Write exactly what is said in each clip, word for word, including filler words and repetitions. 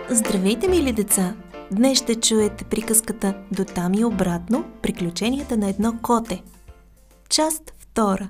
Здравейте, мили деца! Днес ще чуете приказката "До там и обратно. Приключенията на едно коте". Част втора.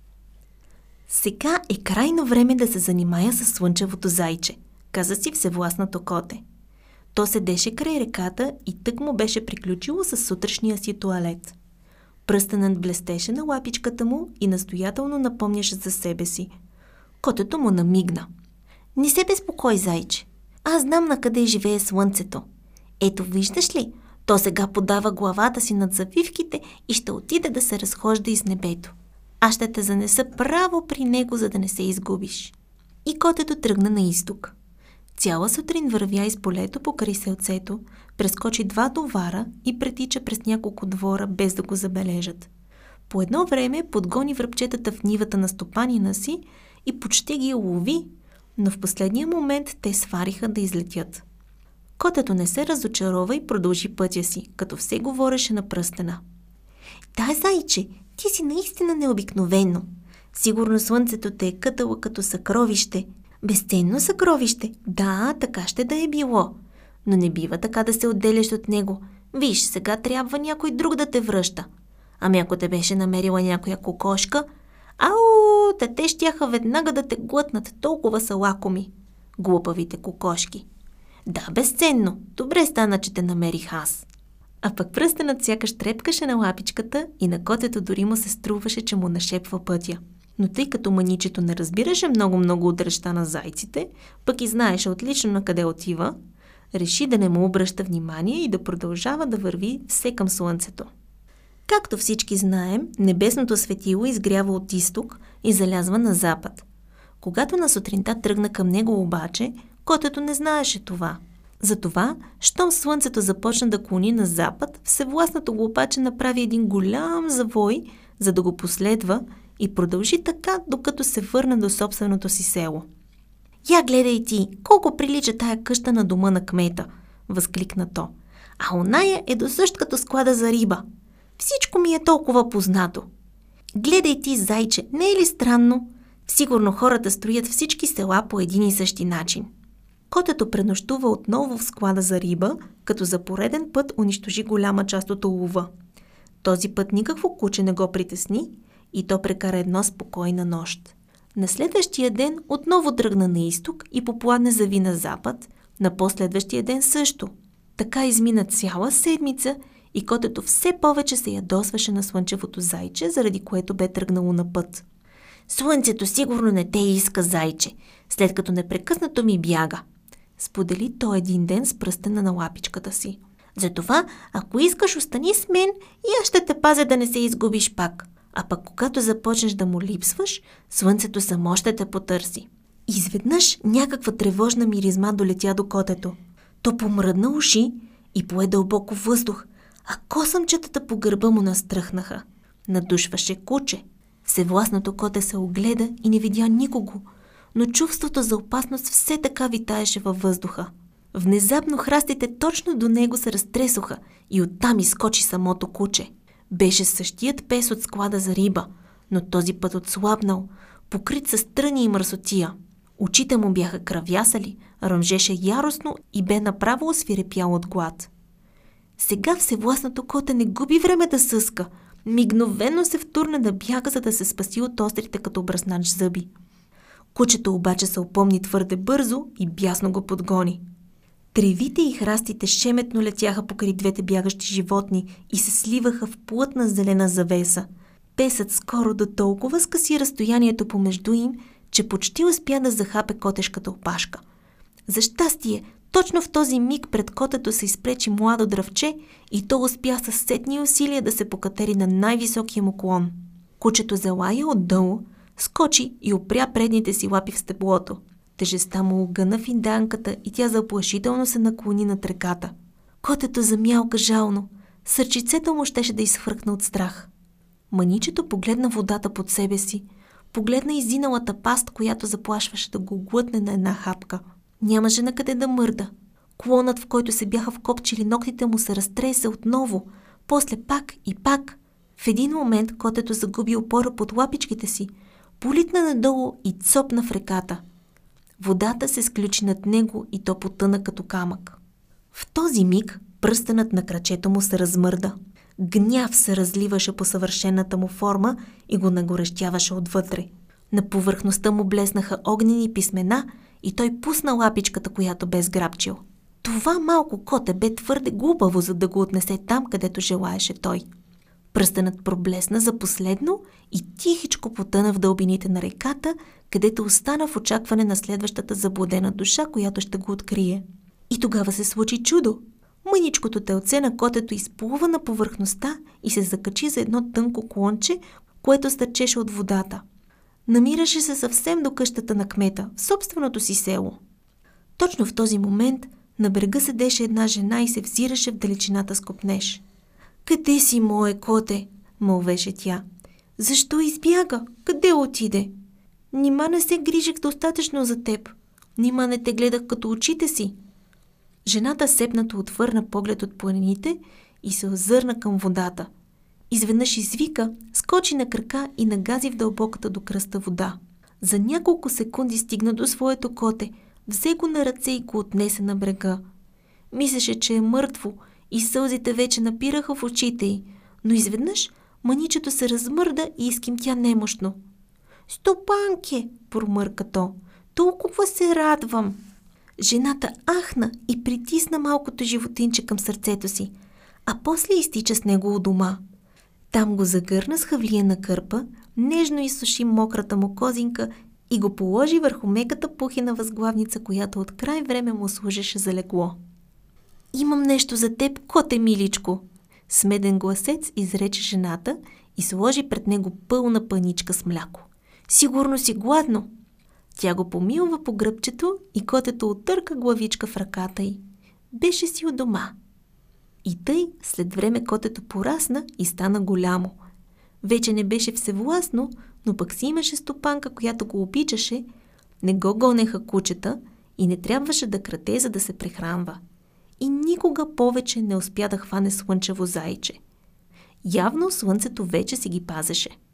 Сега е крайно време да се занимая с слънчевото зайче, каза си всевластното коте. То седеше край реката и тък му беше приключило с сутрешния си тоалет. Пръстенът блестеше на лапичката му и настоятелно напомняше за себе си. Котето му намигна. "Не се безпокой, зайче. Аз знам на къде живее слънцето. Ето, виждаш ли, то сега подава главата си над завивките и ще отиде да се разхожда из небето. Аз ще те занеса право при него, за да не се изгубиш." И котето тръгна на изток. Цяла сутрин вървя из полето покрай селцето, прескочи два товара и претича през няколко двора, без да го забележат. По едно време подгони връбчетата в нивата на стопанина си и почти ги улови, но в последния момент те свариха да излетят. Котето не се разочарова и продължи пътя си, като все говореше на пръстена. "Да, зайче, ти си наистина необикновено. Сигурно слънцето те е кътало като съкровище. Безценно съкровище. Да, така ще да е било. Но не бива така да се отделяш от него. Виж, сега трябва някой друг да те връща. Ами ако те беше намерила някоя кокошка, ау, та те щяха веднага да те глътнат, толкова са лакоми. Глупавите кокошки. Да, безценно. Добре стана, че те намерих аз." А пък пръстенът сякаш трепкаше на лапичката и на котето дори му се струваше, че му нашепва пътя. Но тъй като маничето не разбираше много-много от речта на зайците, пък и знаеше отлично на къде отива, реши да не му обръща внимание и да продължава да върви все към слънцето. Както всички знаем, небесното светило изгрява от изток и залязва на запад. Когато на сутринта тръгна към него обаче, котето не знаеше това. Затова, щом слънцето започна да клони на запад, всевластното глупаче направи един голям завой, за да го последва, и продължи така, докато се върна до собственото си село. "Я гледай ти, колко прилича тая къща на дома на кмета", възкликна то. "А оная е досъщ като склада за риба. Всичко ми е толкова познато. Гледай ти, зайче, не е ли странно? Сигурно хората строят всички села по един и същи начин." Котето пренощува отново в склада за риба, като за пореден път унищожи голяма част от улова. Този път никакво куче не го притесни и то прекара една спокойна нощ. На следващия ден отново тръгна на изток и попладне зави на запад, на последващия ден също. Така измина цяла седмица и котето все повече се ядосваше на слънчевото зайче, заради което бе тръгнало на път. "Слънцето сигурно не те иска, зайче, след като непрекъснато ми бяга", сподели то един ден с пръстена на лапичката си. "Затова, ако искаш, остани с мен и аз ще те пазя да не се изгубиш пак. А пък когато започнеш да му липсваш, слънцето само ще те потърси." Изведнъж някаква тревожна миризма долетя до котето. То помръдна уши и пое дълбоко въздух, а косъмчетата по гърба му настръхнаха. Надушваше куче. Всевластното коте се огледа и не видя никого, но чувството за опасност все така витаеше във въздуха. Внезапно храстите точно до него се разтресоха и оттам изскочи самото куче. Беше същият пес от склада за риба, но този път отслабнал, покрит с тръни и мърсотия. Очите му бяха кръвясали, ръмжеше яростно и бе направо освирепял от глад. Сега всевластното коте не губи време да съска. Мигновено се втурна да бяга, за да се спаси от острите като бръснач зъби. Кучето обаче се опомни твърде бързо и бясно го подгони. Тревите и храстите шеметно летяха покрай двете бягащи животни и се сливаха в плътна зелена завеса. Песът скоро до толкова скъси разстоянието помежду им, че почти успя да захапе котешката опашка. За щастие, точно в този миг пред котето се изпречи младо дръвче и то успя със сетни усилия да се покатери на най-високия му клон. Кучето залая отдолу, скочи и опря предните си лапи в стеблото. Тежестта му огъна в инданката и тя заплашително се наклони над реката. Котето замялка жално. Сърчицето му щеше да изхвъркне от страх. Маничето погледна водата под себе си. Погледна изиналата паст, която заплашваше да го глътне на една хапка. Нямаше на къде да мърда. Клонът, в който се бяха вкопчили ногтите му, се разтресе отново. После пак и пак. В един момент котето загуби опора под лапичките си, политна надолу и цопна в реката. Водата се сключи над него и то потъна като камък. В този миг пръстенът на крачето му се размърда. Гняв се разливаше по съвършената му форма и го нагорещяваше отвътре. На повърхността му блеснаха огнени писмена и той пусна лапичката, която бе сграбчил. Това малко коте бе твърде глупаво, за да го отнесе там, където желаеше той. Пръстенът проблесна за последно и тихичко потъна в дълбините на реката, където остана в очакване на следващата заблудена душа, която ще го открие. И тогава се случи чудо. Мъничкото телце на котето изплува на повърхността и се закачи за едно тънко клонче, което стърчеше от водата. Намираше се съвсем до къщата на кмета, в собственото си село. Точно в този момент на брега седеше една жена и се взираше в далечината с копнеж. „Къде си, мое коте?“ мълвеше тя. „Защо избяга? Къде отиде? Нима не се грижих достатъчно за теб. Нима не те гледах като очите си.“ Жената сепнато отвърна поглед от планините и се озърна към водата. Изведнъж извика, скочи на крака и нагази в дълбоката до кръста вода. За няколко секунди стигна до своето коте, взе го на ръце и го отнесе на брега. Мислеше, че е мъртво и сълзите вече напираха в очите й, но изведнъж мъничето се размърда и изкимтя немощно. „Стопанке!“ промърка то. „Толкова се радвам!“ Жената ахна и притисна малкото животинче към сърцето си, а после изтича с него у дома. Там го загърна с хавлиена кърпа, нежно изсуши мократа му козинка и го положи върху меката пухена възглавница, която от край време му служеше за легло. „Имам нещо за теб, коте миличко!“ с меден гласец изрече жената и сложи пред него пълна паничка с мляко. „Сигурно си гладно!“ Тя го помилва по гръбчето и котето оттърка главичка в ръката й. Беше си у дома. И тъй след време котето порасна и стана голямо. Вече не беше всевластно, но пък си имаше стопанка, която го обичаше, не го гонеха кучета и не трябваше да краде, за да се прехранва. И никога повече не успя да хване слънчево зайче. Явно слънцето вече си ги пазеше.